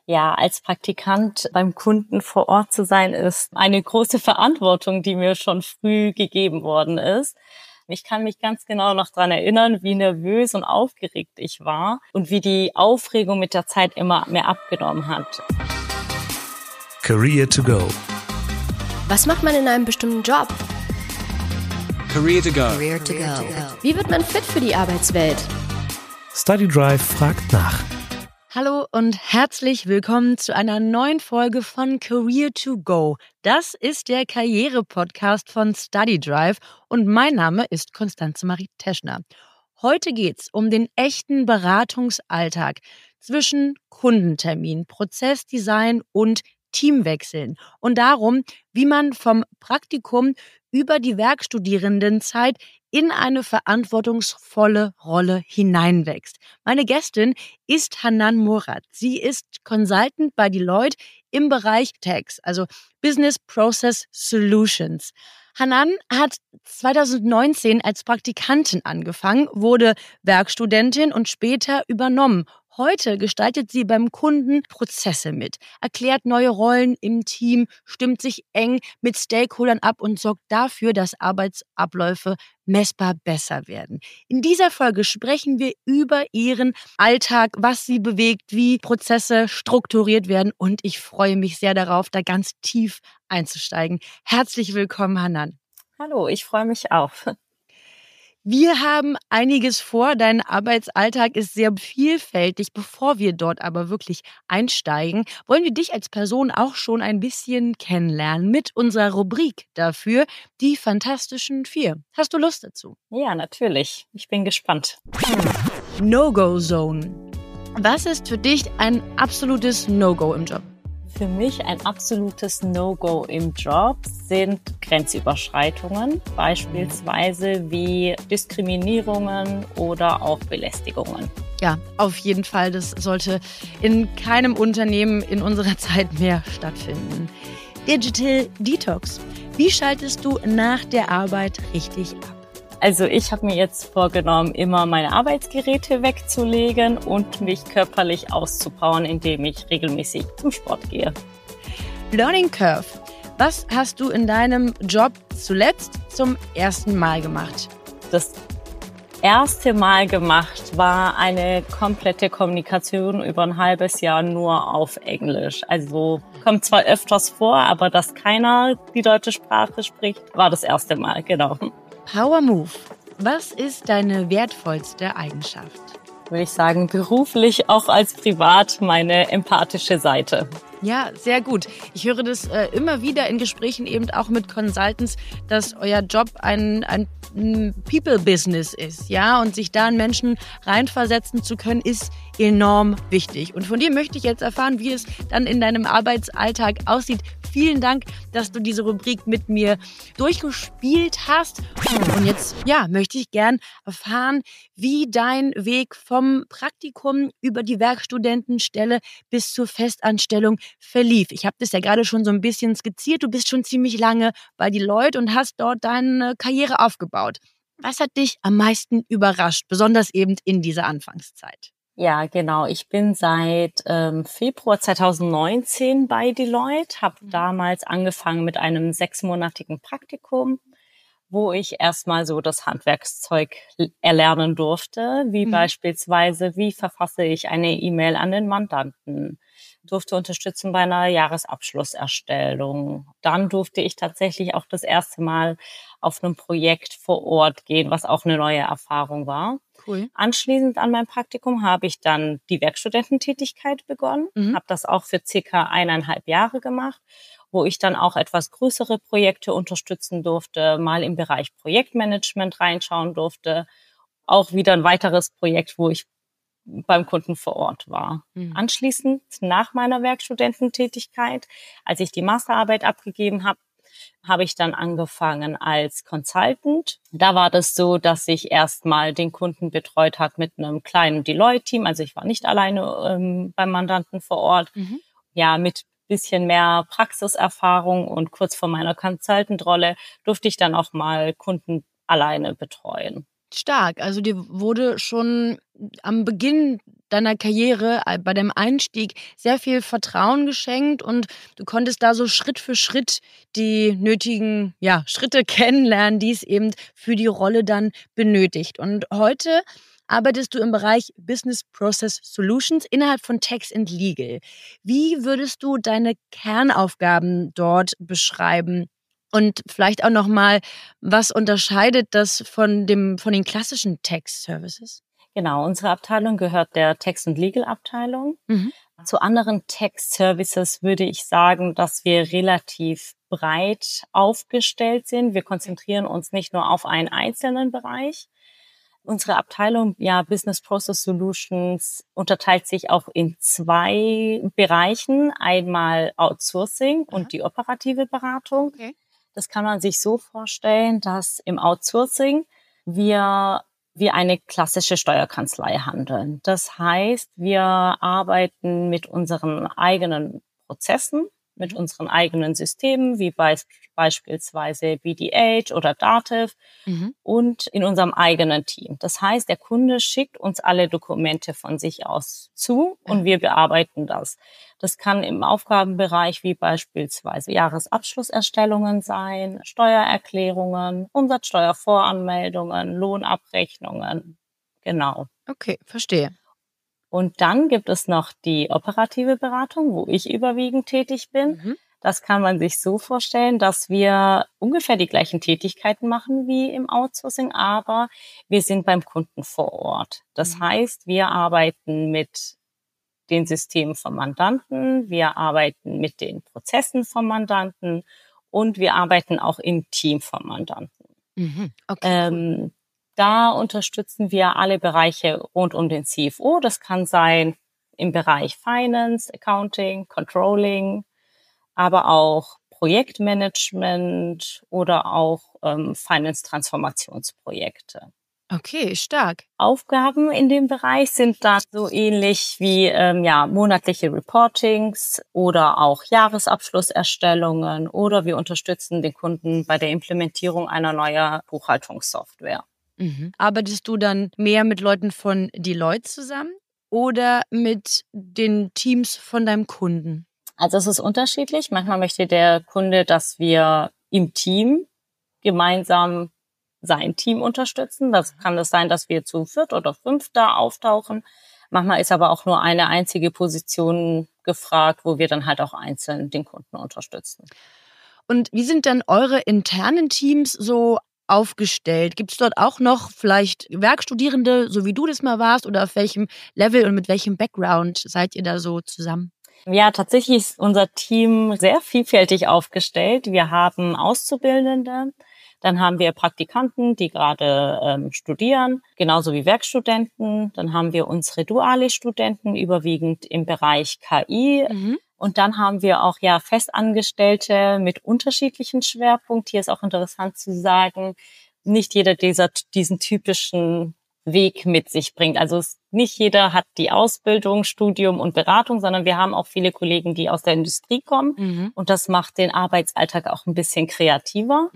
Ja, als Praktikant beim Kunden vor Ort zu sein, ist eine große Verantwortung, die mir schon früh gegeben worden ist. Ich kann mich ganz genau noch daran erinnern, wie nervös und aufgeregt ich war und wie die Aufregung mit der Zeit immer mehr abgenommen hat. Career to go. Was macht man in einem bestimmten Job? Career to go. Career to go. Wie wird man fit für die Arbeitswelt? StudyDrive fragt nach. Hallo und herzlich willkommen zu einer neuen Folge von Career to Go. Das ist der Karriere-Podcast von StudyDrive und mein Name ist Constanze Marie Teschner. Heute geht's um den echten Beratungsalltag zwischen Kundentermin, Prozessdesign und Teamwechseln und darum, wie man vom Praktikum über die Werkstudierendenzeit in eine verantwortungsvolle Rolle hineinwächst. Meine Gästin ist Hanan Murad. Sie ist Consultant bei Deloitte im Bereich Tax, also Business Process Solutions. Hanan hat 2019 als Praktikantin angefangen, wurde Werkstudentin und später übernommen. Heute gestaltet sie beim Kunden Prozesse mit, erklärt neue Rollen im Team, stimmt sich eng mit Stakeholdern ab und sorgt dafür, dass Arbeitsabläufe messbar besser werden. In dieser Folge sprechen wir über ihren Alltag, was sie bewegt, wie Prozesse strukturiert werden und ich freue mich sehr darauf, da ganz tief einzusteigen. Herzlich willkommen, Hanan. Hallo, ich freue mich auch. Wir haben einiges vor. Dein Arbeitsalltag ist sehr vielfältig. Bevor wir dort aber wirklich einsteigen, wollen wir dich als Person auch schon ein bisschen kennenlernen mit unserer Rubrik dafür, die Fantastischen Vier. Hast du Lust dazu? Ja, natürlich. Ich bin gespannt. No-Go-Zone. Was ist für dich ein absolutes No-Go im Job? Für mich ein absolutes No-Go im Job sind Grenzüberschreitungen, beispielsweise wie Diskriminierungen oder auch Belästigungen. Ja, auf jeden Fall. Das sollte in keinem Unternehmen in unserer Zeit mehr stattfinden. Digital Detox. Wie schaltest du nach der Arbeit richtig ab? Also ich habe mir jetzt vorgenommen, immer meine Arbeitsgeräte wegzulegen und mich körperlich auszupowern, indem ich regelmäßig zum Sport gehe. Learning Curve. Was hast du in deinem Job zuletzt zum ersten Mal gemacht? Das erste Mal gemacht war eine komplette Kommunikation über ein halbes Jahr nur auf Englisch. Also kommt zwar öfters vor, aber dass keiner die deutsche Sprache spricht, war das erste Mal, genau. Power Move. Was ist deine wertvollste Eigenschaft? Würde ich sagen, beruflich auch als privat meine empathische Seite. Ja, sehr gut. Ich höre das immer wieder in Gesprächen eben auch mit Consultants, dass euer Job ein People-Business ist, ja, und sich da in Menschen reinversetzen zu können, ist enorm wichtig. Und von dir möchte ich jetzt erfahren, wie es dann in deinem Arbeitsalltag aussieht. Vielen Dank, dass du diese Rubrik mit mir durchgespielt hast. Und jetzt, ja, möchte ich gern erfahren, wie dein Weg vom Praktikum über die Werkstudentenstelle bis zur Festanstellung verlief. Ich habe das ja gerade schon so ein bisschen skizziert. Du bist schon ziemlich lange bei Deloitte und hast dort deine Karriere aufgebaut. Was hat dich am meisten überrascht, besonders eben in dieser Anfangszeit? Ja, genau. Ich bin seit Februar 2019 bei Deloitte, habe damals angefangen mit einem 6-monatigen Praktikum, wo ich erstmal so das Handwerkszeug erlernen durfte, wie beispielsweise, wie verfasse ich eine E-Mail an den Mandanten, durfte unterstützen bei einer Jahresabschlusserstellung. Dann durfte ich tatsächlich auch das erste Mal auf einem Projekt vor Ort gehen, was auch eine neue Erfahrung war. Cool. Anschließend an meinem Praktikum habe ich dann die Werkstudententätigkeit begonnen, habe das auch für circa 1,5 Jahre gemacht, wo ich dann auch etwas größere Projekte unterstützen durfte, mal im Bereich Projektmanagement reinschauen durfte, auch wieder ein weiteres Projekt, wo ich beim Kunden vor Ort war. Anschließend, nach meiner Werkstudententätigkeit, als ich die Masterarbeit abgegeben habe, habe ich dann angefangen als Consultant. Da war das so, dass ich erstmal den Kunden betreut hat mit einem kleinen Deloitte-Team. Also ich war nicht alleine beim Mandanten vor Ort. Ja, mit bisschen mehr Praxiserfahrung und kurz vor meiner Consultant-Rolle durfte ich dann auch mal Kunden alleine betreuen. Stark. Also dir wurde schon am Beginn deiner Karriere, bei deinem Einstieg sehr viel Vertrauen geschenkt und du konntest da so Schritt für Schritt die nötigen Schritte kennenlernen, die es eben für die Rolle dann benötigt. Und heute arbeitest du im Bereich Business Process Solutions innerhalb von Tax and Legal. Wie würdest du deine Kernaufgaben dort beschreiben? Und vielleicht auch nochmal, was unterscheidet das von den klassischen Tax Services? Genau, unsere Abteilung gehört der Tax and Legal Abteilung. Zu anderen Tax Services würde ich sagen, dass wir relativ breit aufgestellt sind. Wir konzentrieren uns nicht nur auf einen einzelnen Bereich. Unsere Abteilung, Business Process Solutions, unterteilt sich auch in 2 Bereichen. Einmal Outsourcing und die operative Beratung. Okay. Das kann man sich so vorstellen, dass im Outsourcing wir wie eine klassische Steuerkanzlei handeln. Das heißt, wir arbeiten mit unseren eigenen Prozessen, mit unseren eigenen Systemen, wie beispielsweise BDH oder Dativ und in unserem eigenen Team. Das heißt, der Kunde schickt uns alle Dokumente von sich aus zu und wir bearbeiten das. Das kann im Aufgabenbereich wie beispielsweise Jahresabschlusserstellungen sein, Steuererklärungen, Umsatzsteuervoranmeldungen, Lohnabrechnungen. Genau. Okay, verstehe. Und dann gibt es noch die operative Beratung, wo ich überwiegend tätig bin. Das kann man sich so vorstellen, dass wir ungefähr die gleichen Tätigkeiten machen wie im Outsourcing, aber wir sind beim Kunden vor Ort. Das heißt, wir arbeiten mit den Systemen vom Mandanten, wir arbeiten mit den Prozessen vom Mandanten und wir arbeiten auch im Team vom Mandanten. Okay, cool. Da unterstützen wir alle Bereiche rund um den CFO. Das kann sein im Bereich Finance, Accounting, Controlling, aber auch Projektmanagement oder auch Finance-Transformationsprojekte. Okay, stark. Aufgaben in dem Bereich sind dann so ähnlich wie monatliche Reportings oder auch Jahresabschlusserstellungen oder wir unterstützen den Kunden bei der Implementierung einer neuen Buchhaltungssoftware. Arbeitest du dann mehr mit Leuten von Deloitte zusammen oder mit den Teams von deinem Kunden? Also es ist unterschiedlich. Manchmal möchte der Kunde, dass wir im Team gemeinsam sein Team unterstützen. Das kann es sein, dass wir zu 4 oder 5 da auftauchen. Manchmal ist aber auch nur eine einzige Position gefragt, wo wir dann halt auch einzeln den Kunden unterstützen. Und wie sind dann eure internen Teams so aufgestellt? Gibt es dort auch noch vielleicht Werkstudierende, so wie du das mal warst, oder auf welchem Level und mit welchem Background seid ihr da so zusammen? Ja, tatsächlich ist unser Team sehr vielfältig aufgestellt. Wir haben Auszubildende, dann haben wir Praktikanten, die gerade studieren, genauso wie Werkstudenten. Dann haben wir unsere duale Studenten, überwiegend im Bereich KI. Und dann haben wir auch Festangestellte mit unterschiedlichen Schwerpunkt. Hier ist auch interessant zu sagen, nicht jeder diesen typischen Weg mit sich bringt. Also nicht jeder hat die Ausbildung, Studium und Beratung, sondern wir haben auch viele Kollegen, die aus der Industrie kommen. Und das macht den Arbeitsalltag auch ein bisschen kreativer.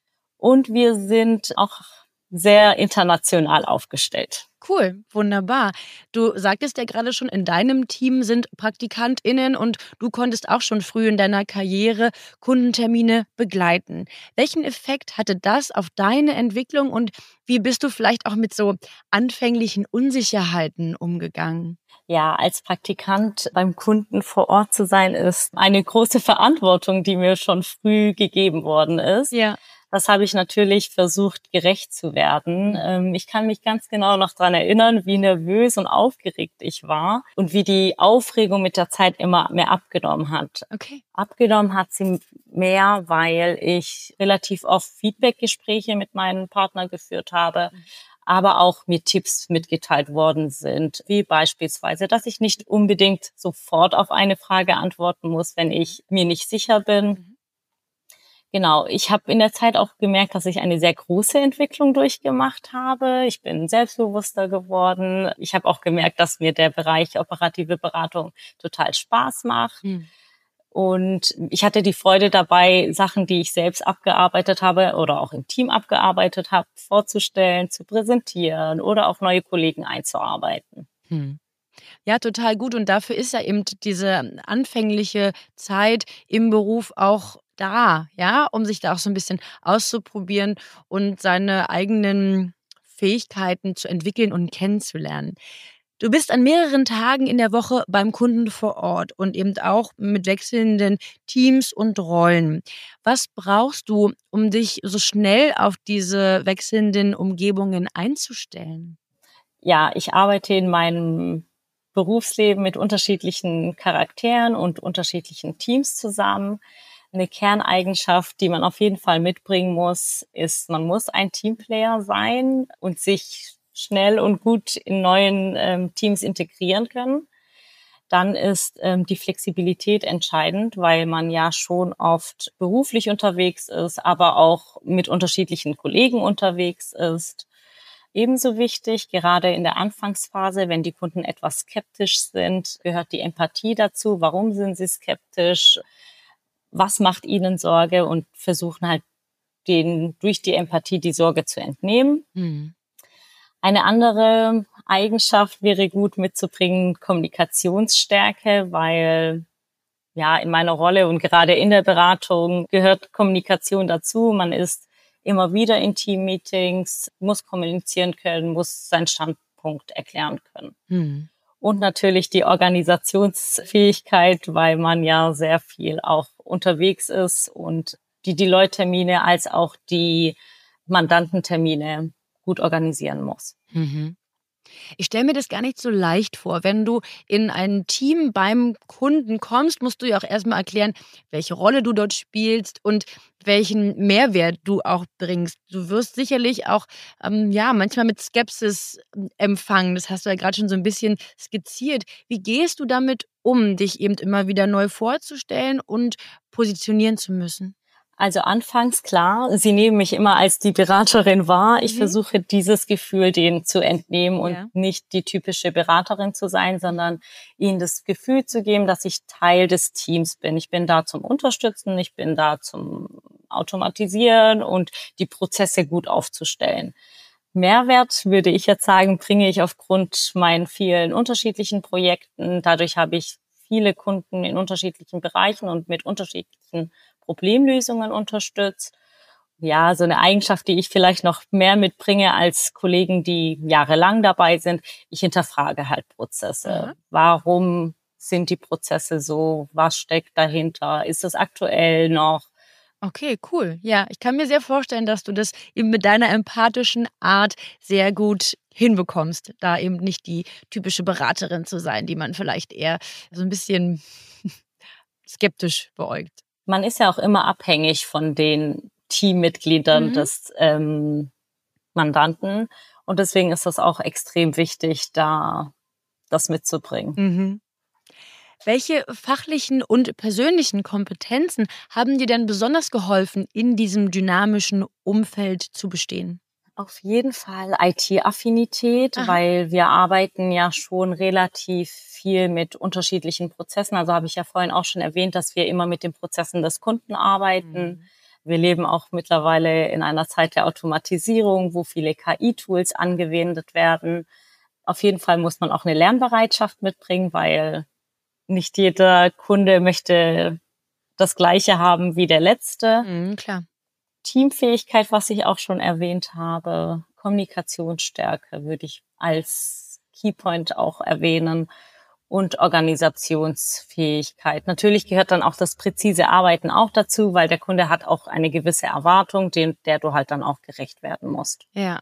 Und wir sind auch sehr international aufgestellt. Cool, wunderbar. Du sagtest ja gerade schon, in deinem Team sind PraktikantInnen und du konntest auch schon früh in deiner Karriere Kundentermine begleiten. Welchen Effekt hatte das auf deine Entwicklung und wie bist du vielleicht auch mit so anfänglichen Unsicherheiten umgegangen? Ja, als Praktikant beim Kunden vor Ort zu sein, ist eine große Verantwortung, die mir schon früh gegeben worden ist. Ja. Das habe ich natürlich versucht, gerecht zu werden. Ich kann mich ganz genau noch daran erinnern, wie nervös und aufgeregt ich war und wie die Aufregung mit der Zeit immer mehr abgenommen hat. Okay. Abgenommen hat sie mehr, weil ich relativ oft Feedbackgespräche mit meinem Partner geführt habe, aber auch mir Tipps mitgeteilt worden sind, wie beispielsweise, dass ich nicht unbedingt sofort auf eine Frage antworten muss, wenn ich mir nicht sicher bin. Genau, ich habe in der Zeit auch gemerkt, dass ich eine sehr große Entwicklung durchgemacht habe. Ich bin selbstbewusster geworden. Ich habe auch gemerkt, dass mir der Bereich operative Beratung total Spaß macht. Und ich hatte die Freude dabei, Sachen, die ich selbst abgearbeitet habe oder auch im Team abgearbeitet habe, vorzustellen, zu präsentieren oder auch neue Kollegen einzuarbeiten. Ja, total gut. Und dafür ist ja eben diese anfängliche Zeit im Beruf auch da, ja, um sich da auch so ein bisschen auszuprobieren und seine eigenen Fähigkeiten zu entwickeln und kennenzulernen. Du bist an mehreren Tagen in der Woche beim Kunden vor Ort und eben auch mit wechselnden Teams und Rollen. Was brauchst du, um dich so schnell auf diese wechselnden Umgebungen einzustellen? Ja, ich arbeite in meinem Berufsleben mit unterschiedlichen Charakteren und unterschiedlichen Teams zusammen. Eine Kerneigenschaft, die man auf jeden Fall mitbringen muss, ist, man muss ein Teamplayer sein und sich schnell und gut in neuen Teams integrieren können. Dann ist die Flexibilität entscheidend, weil man ja schon oft beruflich unterwegs ist, aber auch mit unterschiedlichen Kollegen unterwegs ist. Ebenso wichtig, gerade in der Anfangsphase, wenn die Kunden etwas skeptisch sind, gehört die Empathie dazu. Warum sind sie skeptisch? Was macht ihnen Sorge? Und versuchen halt denen durch die Empathie die Sorge zu entnehmen. Mhm. Eine andere Eigenschaft wäre gut mitzubringen, Kommunikationsstärke, weil ja in meiner Rolle und gerade in der Beratung gehört Kommunikation dazu. Man ist immer wieder in Teammeetings, muss kommunizieren können, muss seinen Standpunkt erklären können. Mhm. Und natürlich die Organisationsfähigkeit, weil man ja sehr viel auch unterwegs ist und die Deloitte-Termine als auch die Mandantentermine gut organisieren muss. Mhm. Ich stelle mir das gar nicht so leicht vor. Wenn du in ein Team beim Kunden kommst, musst du ja auch erstmal erklären, welche Rolle du dort spielst und welchen Mehrwert du auch bringst. Du wirst sicherlich auch manchmal mit Skepsis empfangen. Das hast du ja gerade schon so ein bisschen skizziert. Wie gehst du damit um, dich eben immer wieder neu vorzustellen und positionieren zu müssen? Also anfangs klar, sie nehmen mich immer als die Beraterin wahr. Ich versuche dieses Gefühl denen zu entnehmen und nicht die typische Beraterin zu sein, sondern ihnen das Gefühl zu geben, dass ich Teil des Teams bin. Ich bin da zum Unterstützen, ich bin da zum Automatisieren und die Prozesse gut aufzustellen. Mehrwert, würde ich jetzt sagen, bringe ich aufgrund meinen vielen unterschiedlichen Projekten. Dadurch habe ich viele Kunden in unterschiedlichen Bereichen und mit unterschiedlichen Problemlösungen unterstützt. Ja, so eine Eigenschaft, die ich vielleicht noch mehr mitbringe als Kollegen, die jahrelang dabei sind. Ich hinterfrage halt Prozesse. Aha. Warum sind die Prozesse so? Was steckt dahinter? Ist es aktuell noch? Okay, cool. Ja, ich kann mir sehr vorstellen, dass du das eben mit deiner empathischen Art sehr gut hinbekommst, da eben nicht die typische Beraterin zu sein, die man vielleicht eher so ein bisschen skeptisch beäugt. Man ist ja auch immer abhängig von den Teammitgliedern des Mandanten. Und deswegen ist das auch extrem wichtig, da das mitzubringen. Mhm. Welche fachlichen und persönlichen Kompetenzen haben dir denn besonders geholfen, in diesem dynamischen Umfeld zu bestehen? Auf jeden Fall IT-Affinität, Aha. weil wir arbeiten ja schon relativ viel mit unterschiedlichen Prozessen. Also habe ich ja vorhin auch schon erwähnt, dass wir immer mit den Prozessen des Kunden arbeiten. Wir leben auch mittlerweile in einer Zeit der Automatisierung, wo viele KI-Tools angewendet werden. Auf jeden Fall muss man auch eine Lernbereitschaft mitbringen, weil nicht jeder Kunde möchte das Gleiche haben wie der letzte. Klar. Teamfähigkeit, was ich auch schon erwähnt habe, Kommunikationsstärke würde ich als Keypoint auch erwähnen und Organisationsfähigkeit. Natürlich gehört dann auch das präzise Arbeiten auch dazu, weil der Kunde hat auch eine gewisse Erwartung, der du halt dann auch gerecht werden musst. Ja.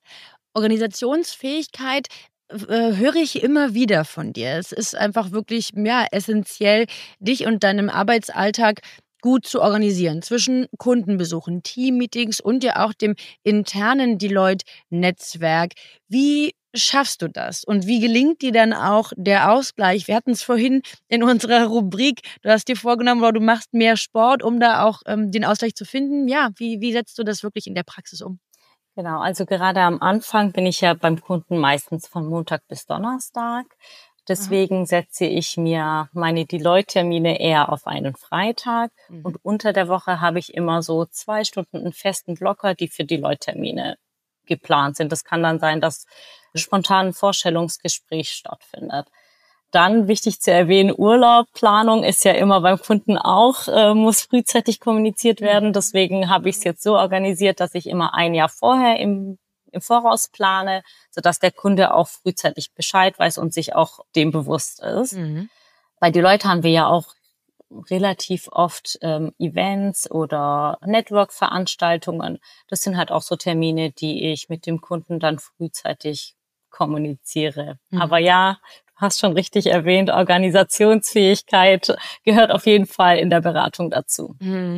Organisationsfähigkeit höre ich immer wieder von dir. Es ist einfach wirklich essentiell, dich und deinem Arbeitsalltag gut zu organisieren zwischen Kundenbesuchen, Teammeetings und ja auch dem internen Deloitte-Netzwerk. Wie schaffst du das? Und wie gelingt dir dann auch der Ausgleich? Wir hatten es vorhin in unserer Rubrik, du hast dir vorgenommen, du machst mehr Sport, um da auch den Ausgleich zu finden. Ja, wie setzt du das wirklich in der Praxis um? Genau, also gerade am Anfang bin ich ja beim Kunden meistens von Montag bis Donnerstag. Deswegen setze ich mir meine Deloitte-Termine eher auf einen Freitag. Und unter der Woche habe ich immer so 2 Stunden einen festen Blocker, die für Deloitte-Termine geplant sind. Das kann dann sein, dass spontan ein Vorstellungsgespräch stattfindet. Dann wichtig zu erwähnen, Urlaubplanung ist ja immer beim Kunden auch, muss frühzeitig kommuniziert werden. Deswegen habe ich es jetzt so organisiert, dass ich immer ein Jahr vorher im Voraus plane, sodass der Kunde auch frühzeitig Bescheid weiß und sich auch dem bewusst ist. Bei Deloitte haben wir ja auch relativ oft Events oder Network-Veranstaltungen. Das sind halt auch so Termine, die ich mit dem Kunden dann frühzeitig kommuniziere. Aber ja, du hast schon richtig erwähnt, Organisationsfähigkeit gehört auf jeden Fall in der Beratung dazu.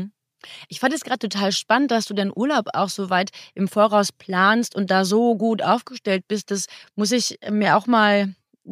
Ich fand es gerade total spannend, dass du deinen Urlaub auch so weit im Voraus planst und da so gut aufgestellt bist. Das muss ich mir auch mal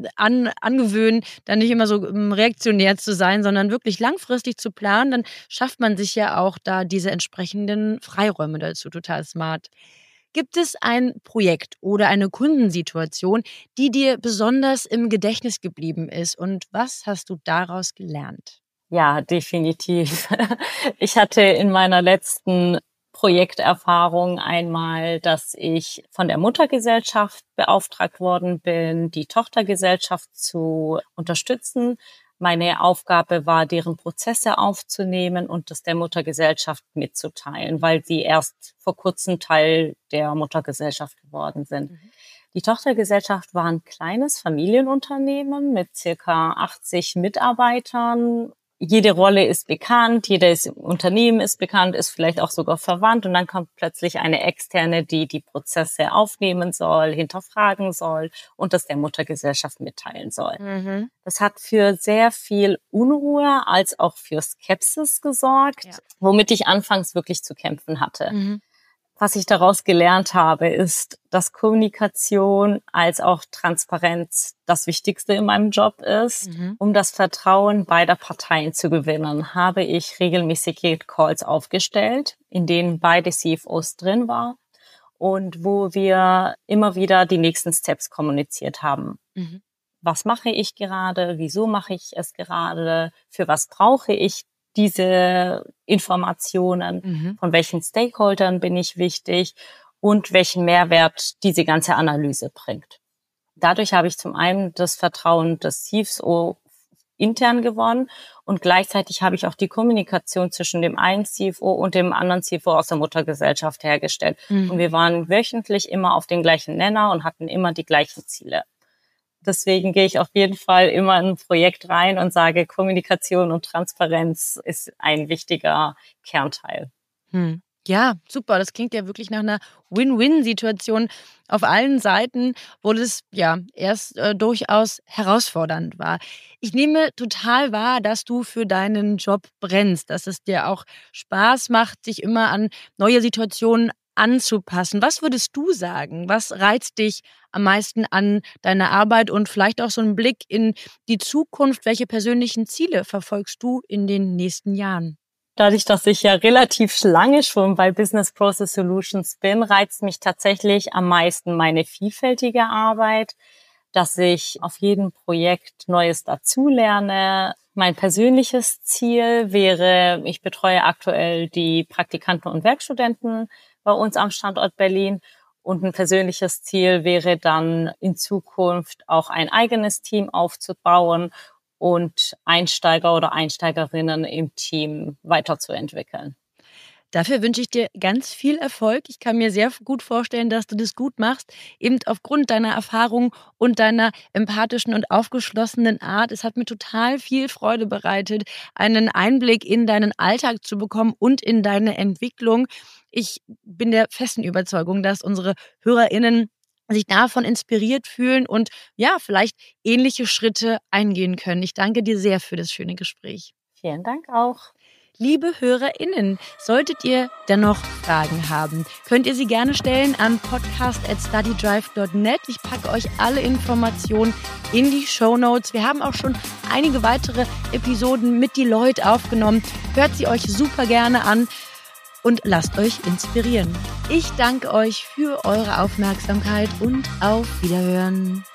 angewöhnen, dann nicht immer so reaktionär zu sein, sondern wirklich langfristig zu planen. Dann schafft man sich ja auch da diese entsprechenden Freiräume dazu. Total smart. Gibt es ein Projekt oder eine Kundensituation, die dir besonders im Gedächtnis geblieben ist? Und was hast du daraus gelernt? Ja, definitiv. Ich hatte in meiner letzten Projekterfahrung einmal, dass ich von der Muttergesellschaft beauftragt worden bin, die Tochtergesellschaft zu unterstützen. Meine Aufgabe war, deren Prozesse aufzunehmen und das der Muttergesellschaft mitzuteilen, weil sie erst vor kurzem Teil der Muttergesellschaft geworden sind. Die Tochtergesellschaft war ein kleines Familienunternehmen mit circa 80 Mitarbeitern. Jede Rolle ist bekannt, jedes Unternehmen ist bekannt, ist vielleicht auch sogar verwandt und dann kommt plötzlich eine Externe, die die Prozesse aufnehmen soll, hinterfragen soll und das der Muttergesellschaft mitteilen soll. Das hat für sehr viel Unruhe als auch für Skepsis gesorgt, womit ich anfangs wirklich zu kämpfen hatte. Was ich daraus gelernt habe, ist, dass Kommunikation als auch Transparenz das Wichtigste in meinem Job ist. Um das Vertrauen beider Parteien zu gewinnen, habe ich regelmäßige Calls aufgestellt, in denen beide CFOs drin waren und wo wir immer wieder die nächsten Steps kommuniziert haben. Was mache ich gerade? Wieso mache ich es gerade? Für was brauche ich diese Informationen, von welchen Stakeholdern bin ich wichtig und welchen Mehrwert diese ganze Analyse bringt. Dadurch habe ich zum einen das Vertrauen des CFO intern gewonnen und gleichzeitig habe ich auch die Kommunikation zwischen dem einen CFO und dem anderen CFO aus der Muttergesellschaft hergestellt. Und wir waren wöchentlich immer auf den gleichen Nenner und hatten immer die gleichen Ziele. Deswegen gehe ich auf jeden Fall immer in ein Projekt rein und sage, Kommunikation und Transparenz ist ein wichtiger Kernteil. Ja, super. Das klingt ja wirklich nach einer Win-Win-Situation auf allen Seiten, wo das ja erst durchaus herausfordernd war. Ich nehme total wahr, dass du für deinen Job brennst, dass es dir auch Spaß macht, sich immer an neue Situationen anzupassen. Was würdest du sagen? Was reizt dich am meisten an deiner Arbeit und vielleicht auch so ein Blick in die Zukunft? Welche persönlichen Ziele verfolgst du in den nächsten Jahren? Dadurch, dass ich ja relativ lange schon bei Business Process Solutions bin, reizt mich tatsächlich am meisten meine vielfältige Arbeit, dass ich auf jedem Projekt Neues dazulerne. Mein persönliches Ziel wäre, ich betreue aktuell die Praktikanten und Werkstudenten bei uns am Standort Berlin. Und ein persönliches Ziel wäre dann in Zukunft auch ein eigenes Team aufzubauen und Einsteiger oder Einsteigerinnen im Team weiterzuentwickeln. Dafür wünsche ich dir ganz viel Erfolg. Ich kann mir sehr gut vorstellen, dass du das gut machst, eben aufgrund deiner Erfahrung und deiner empathischen und aufgeschlossenen Art. Es hat mir total viel Freude bereitet, einen Einblick in deinen Alltag zu bekommen und in deine Entwicklung. Ich bin der festen Überzeugung, dass unsere HörerInnen sich davon inspiriert fühlen und ja, vielleicht ähnliche Schritte eingehen können. Ich danke dir sehr für das schöne Gespräch. Vielen Dank auch. Liebe HörerInnen, solltet ihr dennoch Fragen haben, könnt ihr sie gerne stellen an podcast@studydrive.net. Ich packe euch alle Informationen in die Shownotes. Wir haben auch schon einige weitere Episoden mit Deloitte aufgenommen. Hört sie euch super gerne an und lasst euch inspirieren. Ich danke euch für eure Aufmerksamkeit und auf Wiederhören.